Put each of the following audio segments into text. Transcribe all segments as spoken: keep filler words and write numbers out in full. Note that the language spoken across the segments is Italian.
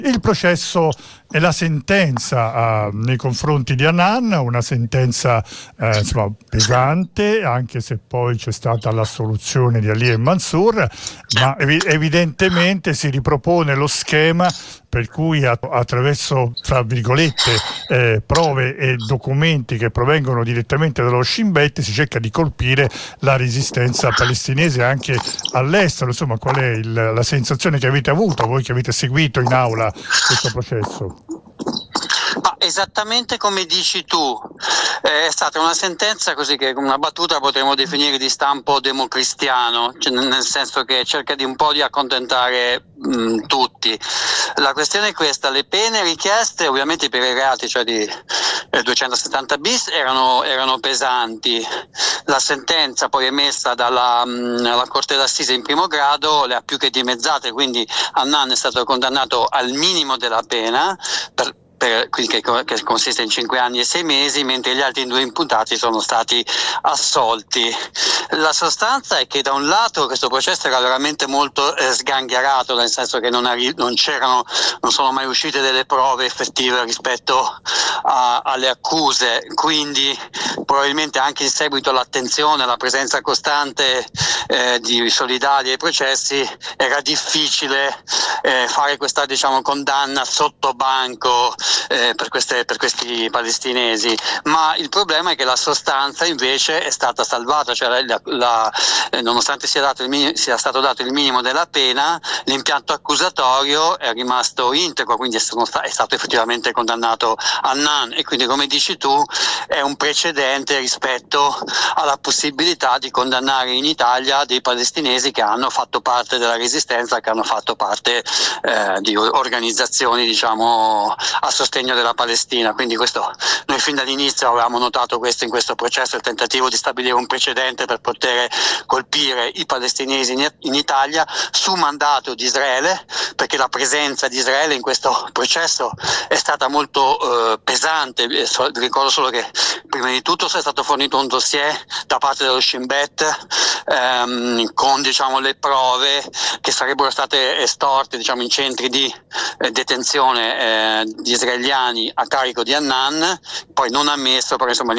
Il processo e la sentenza uh, nei confronti di Hanan, una sentenza uh, insomma, pesante, anche se poi c'è stata l'assoluzione di Ali e Mansour, ma ev- evidentemente si ripropone lo schema per cui att- attraverso, fra virgolette, eh, prove e documenti che provengono direttamente dallo Shin Bet si cerca di colpire la resistenza palestinese anche all'estero. Insomma, qual è il, la sensazione che avete avuto voi che avete seguito in aula questo processo? Ma esattamente come dici tu, è stata una sentenza così che con una battuta potremmo definire di stampo democristiano, cioè nel senso che cerca di un po' di accontentare mh, tutti. La questione è questa: le pene richieste ovviamente per i reati, cioè di eh, duecentosettanta bis, erano, erano pesanti. La sentenza poi emessa dalla mh, la Corte d'Assise in primo grado le ha più che dimezzate, quindi Hanan è stato condannato al minimo della pena, per Per, che, che consiste in cinque anni e sei mesi, mentre gli altri due imputati sono stati assolti. La sostanza è che da un lato questo processo era veramente molto eh, sgangherato, nel senso che non, arri- non c'erano, non sono mai uscite delle prove effettive rispetto a, alle accuse, quindi probabilmente anche in seguito all'attenzione, alla presenza costante eh, di solidari ai processi, era difficile eh, fare questa, diciamo, condanna sotto banco Eh, per, queste, per questi palestinesi, ma il problema è che la sostanza invece è stata salvata, cioè la, la, eh, nonostante sia, dato il minimo, sia stato dato il minimo della pena, l'impianto accusatorio è rimasto integro, quindi è stato, è stato effettivamente condannato Hanan, e quindi, come dici tu, è un precedente rispetto alla possibilità di condannare in Italia dei palestinesi che hanno fatto parte della resistenza, che hanno fatto parte eh, di organizzazioni, diciamo, a sostegno della Palestina. Quindi questo, noi fin dall'inizio avevamo notato questo in questo processo, il tentativo di stabilire un precedente per poter colpire i palestinesi in, in Italia su mandato di Israele, perché la presenza di Israele in questo processo è stata molto eh, pesante. So, ricordo solo che prima di tutto è stato fornito un dossier da parte dello Shin Bet ehm, con, diciamo, le prove che sarebbero state estorte, diciamo, in centri di eh, detenzione eh, di israeliani a carico di Hanan, poi non ammesso, però insomma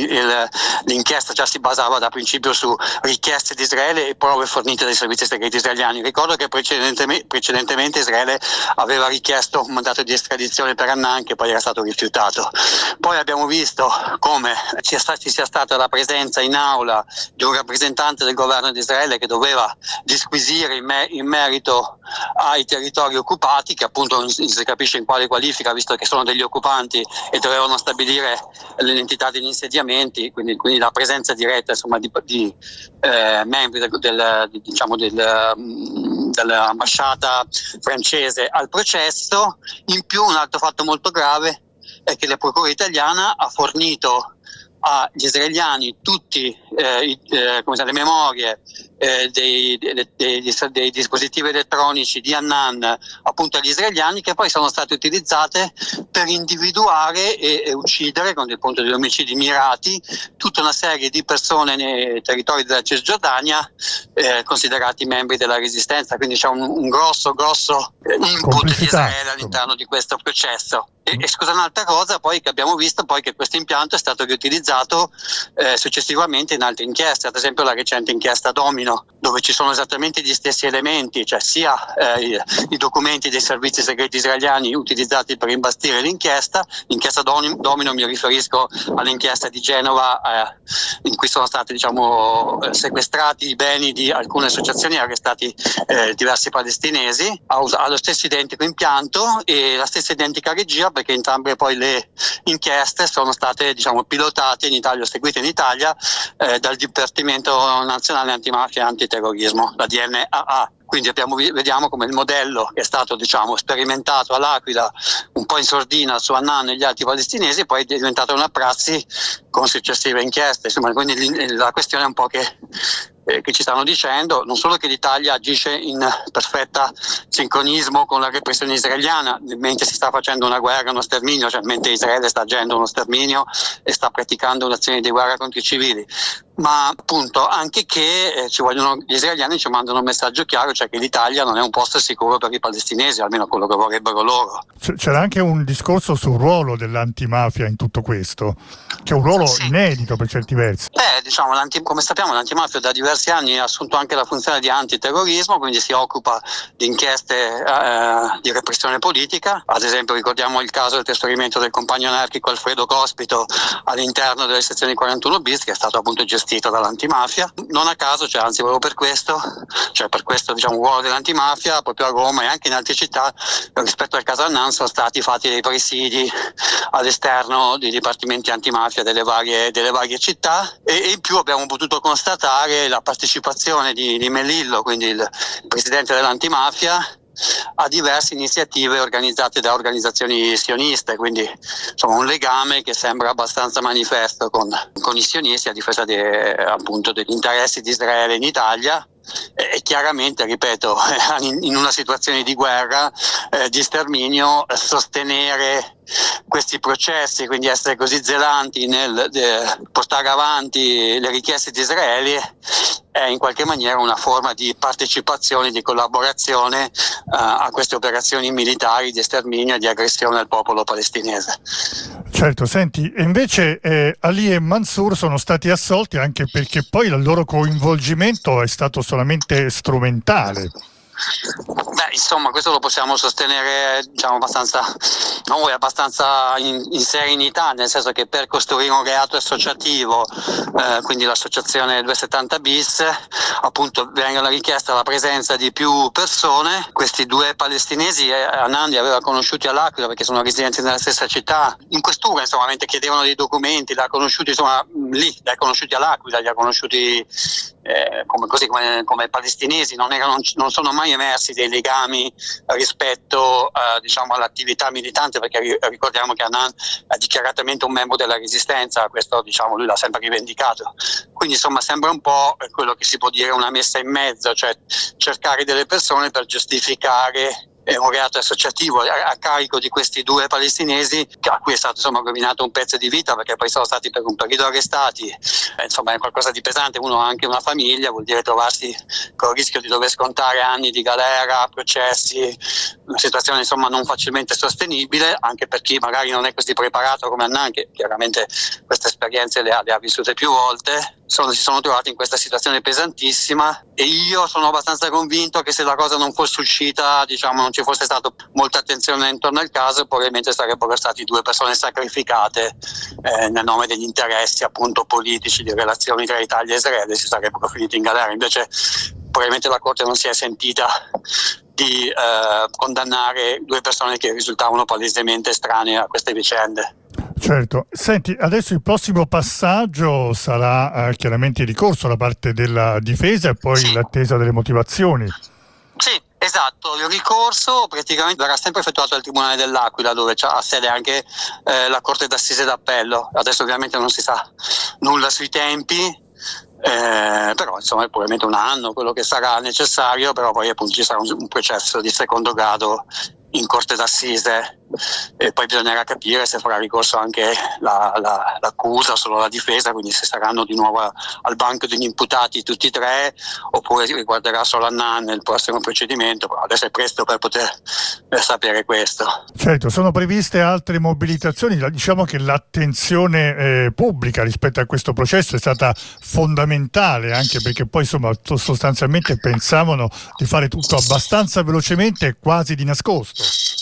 l'inchiesta già si basava da principio su richieste di Israele e prove fornite dai servizi segreti israeliani. Ricordo che precedentemente, precedentemente Israele aveva richiesto un mandato di estradizione per Hanan, che poi era stato rifiutato. Poi abbiamo visto come ci sia stata la presenza in aula di un rappresentante del governo di Israele che doveva disquisire in, me- in merito ai territori occupati, che appunto non si capisce in quale qualifica, visto che sono degli occupanti e dovevano stabilire l'identità degli insediamenti, quindi, quindi la presenza diretta, insomma, di, di eh, membri del, del, diciamo del, dell'ambasciata francese al processo. In più, un altro fatto molto grave è che la procura italiana ha fornito agli israeliani tutti eh, i, eh, come le memorie eh, dei, dei, dei, dei dispositivi elettronici di Hanan, appunto agli israeliani, che poi sono state utilizzate per individuare e, e uccidere, con il punto di omicidi mirati, tutta una serie di persone nei territori della Cisgiordania eh, considerati membri della resistenza. Quindi c'è un, un grosso grosso input di Israele all'interno di questo processo. E, e scusa, un'altra cosa poi che abbiamo visto poi che questo impianto è stato riutilizzato eh, successivamente in altre inchieste, ad esempio la recente inchiesta Domino, dove ci sono esattamente gli stessi elementi, cioè sia eh, i, i documenti dei servizi segreti israeliani utilizzati per imbastire l'inchiesta. L'inchiesta Domino, mi riferisco all'inchiesta di Genova eh, in cui sono stati, diciamo, sequestrati i beni di alcune associazioni e arrestati eh, diversi palestinesi. Ha, ha lo stesso identico impianto e la stessa identica regia, perché entrambe poi le inchieste sono state, diciamo, pilotate in Italia, seguite in Italia eh, dal Dipartimento Nazionale Antimafia e Antiterrorismo, la D N A A. Quindi abbiamo, vediamo come il modello che è stato, diciamo, sperimentato all'Aquila, un po' in sordina su Hanan e gli altri palestinesi, poi è diventata una prassi con successive inchieste. Insomma, quindi la questione è un po' che eh, che ci stanno dicendo non solo che l'Italia agisce in perfetta sincronismo con la repressione israeliana, mentre si sta facendo una guerra, uno sterminio, cioè mentre Israele sta agendo uno sterminio e sta praticando un'azione di guerra contro i civili, ma appunto anche che eh, ci vogliono, gli israeliani ci mandano un messaggio chiaro, cioè che l'Italia non è un posto sicuro per i palestinesi, almeno quello che vorrebbero loro. C'era anche un discorso sul ruolo dell'antimafia in tutto questo, che è un ruolo sì. inedito per certi versi. Beh, diciamo, come sappiamo l'antimafia da diversi anni ha assunto anche la funzione di antiterrorismo, quindi si occupa di inchieste eh, di repressione politica. Ad esempio ricordiamo il caso del trasferimento del compagno anarchico Alfredo Cospito all'interno delle sezioni quarantuno bis, che è stato appunto gestito dall'antimafia. Non a caso, cioè anzi proprio per questo, cioè per questo diciamo ruolo dell'antimafia, proprio a Roma e anche in altre città rispetto al caso Annan sono stati fatti dei presidi all'esterno dei dipartimenti antimafia delle varie, delle varie città, e, e in più abbiamo potuto constatare la partecipazione di, di Melillo, quindi il presidente dell'antimafia, a diverse iniziative organizzate da organizzazioni sioniste, quindi insomma un legame che sembra abbastanza manifesto con, con i sionisti a difesa de, appunto degli interessi di Israele in Italia. E chiaramente, ripeto, in una situazione di guerra, eh, di sterminio, sostenere questi processi, quindi essere così zelanti nel eh, portare avanti le richieste di Israele, è in qualche maniera una forma di partecipazione, di collaborazione eh, a queste operazioni militari di sterminio e di aggressione al popolo palestinese. Certo, senti, e invece eh, Ali e Mansour sono stati assolti anche perché poi il loro coinvolgimento è stato solamente strumentale. Beh, insomma, questo lo possiamo sostenere, diciamo, abbastanza, noi abbastanza in, in serenità, nel senso che per costruire un reato associativo, eh, quindi l'associazione duecentosettanta bis, appunto vengono richiesta la presenza di più persone. Questi due palestinesi, eh, Hanan li aveva conosciuti all'Aquila perché sono residenti nella stessa città, in questura, insomma, mentre chiedevano dei documenti, li ha conosciuti, insomma, lì, li ha conosciuti all'Aquila, li ha conosciuti eh, come, così come, come palestinesi, non, erano, non sono mai emersi dei legami rispetto uh, diciamo all'attività militante, perché ricordiamo che Hanan è dichiaratamente un membro della resistenza, questo diciamo lui l'ha sempre rivendicato, quindi insomma sembra un po' quello che si può dire una messa in mezzo, cioè cercare delle persone per giustificare è un reato associativo a, a carico di questi due palestinesi, a cui è stato insomma rovinato un pezzo di vita, perché poi sono stati per un periodo arrestati, eh, insomma è qualcosa di pesante. Uno ha anche una famiglia, vuol dire trovarsi con il rischio di dover scontare anni di galera, processi, una situazione insomma non facilmente sostenibile, anche per chi magari non è così preparato come Hanan, che chiaramente queste esperienze le ha, le ha vissute più volte. Sono, si sono trovati in questa situazione pesantissima, e io sono abbastanza convinto che se la cosa non fosse uscita, diciamo non ci fosse stata molta attenzione intorno al caso, probabilmente sarebbero stati due persone sacrificate eh, nel nome degli interessi appunto politici di relazioni tra Italia e Israele, si sarebbero finiti in galera. Invece probabilmente la Corte non si è sentita di eh, condannare due persone che risultavano palesemente estranee a queste vicende. Certo, senti, adesso il prossimo passaggio sarà eh, chiaramente il ricorso da parte della difesa e poi sì. l'attesa delle motivazioni. Sì, esatto, il ricorso praticamente verrà sempre effettuato al Tribunale dell'Aquila, dove ha sede anche eh, la Corte d'Assise d'Appello. Adesso ovviamente non si sa nulla sui tempi, eh, però insomma è probabilmente un anno quello che sarà necessario, però poi appunto ci sarà un, un processo di secondo grado in Corte d'Assise, e poi bisognerà capire se farà ricorso anche la, la, l'accusa o solo la difesa, quindi se saranno di nuovo al banco degli imputati tutti e tre, oppure riguarderà solo Hanan nel prossimo procedimento. Però adesso è presto per poter per sapere questo. Certo, sono previste altre mobilitazioni. Diciamo che l'attenzione eh, pubblica rispetto a questo processo è stata fondamentale, anche perché poi insomma sostanzialmente pensavano di fare tutto abbastanza velocemente e quasi di nascosto.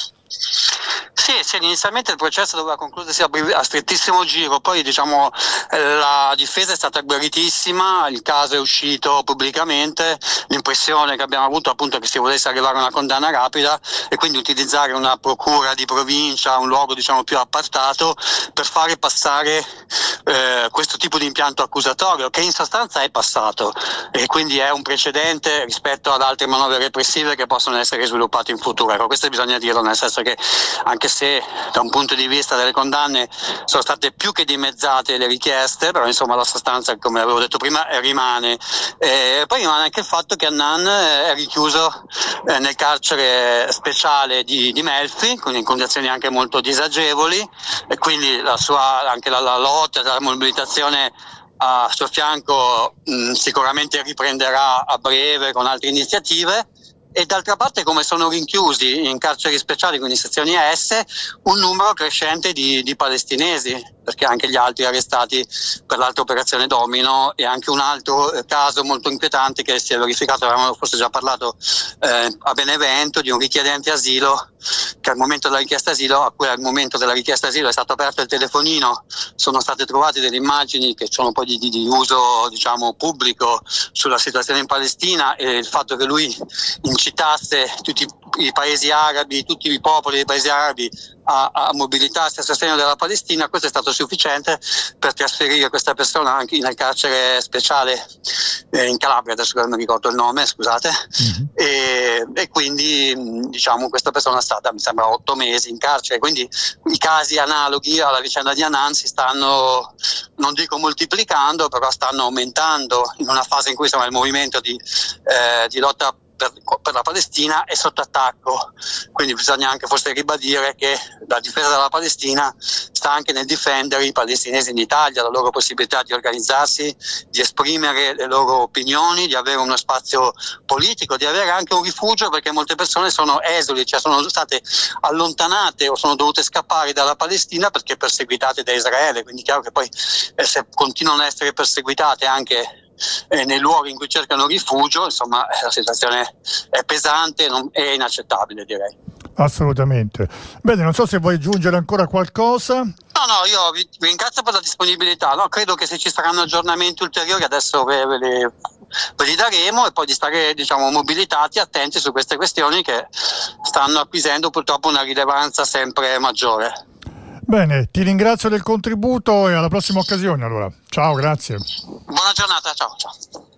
Sì, sì, inizialmente il processo doveva concludersi a, a strettissimo giro, poi diciamo la difesa è stata agguerritissima, il caso è uscito pubblicamente, l'impressione che abbiamo avuto appunto è che si volesse arrivare a una condanna rapida e quindi utilizzare una procura di provincia, un luogo diciamo più appartato, per fare passare eh, questo tipo di impianto accusatorio, che in sostanza è passato, e quindi è un precedente rispetto ad altre manovre repressive che possono essere sviluppate in futuro. Ecco, questo bisogna dirlo, nel senso che anche se da un punto di vista delle condanne sono state più che dimezzate le richieste, però insomma la sostanza, come avevo detto prima, rimane. E poi rimane anche il fatto che Hanan è richiuso eh, nel carcere speciale di, di Melfi, quindi in condizioni anche molto disagevoli, e quindi la sua, anche la, la lotta, la mobilitazione a suo fianco mh, sicuramente riprenderà a breve con altre iniziative. E d'altra parte, come sono rinchiusi in carceri speciali, quindi sezioni S, un numero crescente di, di palestinesi, perché anche gli altri arrestati per l'altra operazione Domino, e anche un altro eh, caso molto inquietante che si è verificato, avevamo forse già parlato eh, a Benevento, di un richiedente asilo che al momento della richiesta asilo, a cui al momento della richiesta asilo è stato aperto il telefonino, sono state trovate delle immagini che sono poi di, di, di uso, diciamo, pubblico sulla situazione in Palestina, e il fatto che lui incitasse tutti i paesi arabi, tutti i popoli dei paesi arabi a, a mobilitarsi a sostegno della Palestina, questo è stato sufficiente per trasferire questa persona anche nel carcere speciale eh, in Calabria, adesso non mi ricordo il nome, scusate, mm-hmm. e, e quindi diciamo questa persona è stata, mi sembra, otto mesi in carcere, quindi i casi analoghi alla vicenda di Hanan si stanno, non dico moltiplicando, però stanno aumentando in una fase in cui insomma il movimento di, eh, di lotta Per, per la Palestina è sotto attacco, quindi bisogna anche forse ribadire che la difesa della Palestina sta anche nel difendere i palestinesi in Italia, la loro possibilità di organizzarsi, di esprimere le loro opinioni, di avere uno spazio politico, di avere anche un rifugio, perché molte persone sono esuli, cioè sono state allontanate o sono dovute scappare dalla Palestina perché perseguitate da Israele, quindi è chiaro che poi eh, se continuano a essere perseguitate anche Eh, nei luoghi in cui cercano rifugio, insomma la situazione è pesante e inaccettabile, direi. Assolutamente. Bene, non so se vuoi aggiungere ancora qualcosa. No, no, io vi ringrazio per la disponibilità, no? Credo che se ci saranno aggiornamenti ulteriori adesso ve, ve, li, ve li daremo, e poi di stare, diciamo, mobilitati, attenti su queste questioni che stanno acquisendo purtroppo una rilevanza sempre maggiore. Bene, ti ringrazio del contributo e alla prossima occasione allora. Ciao, grazie. Buona giornata, ciao, ciao.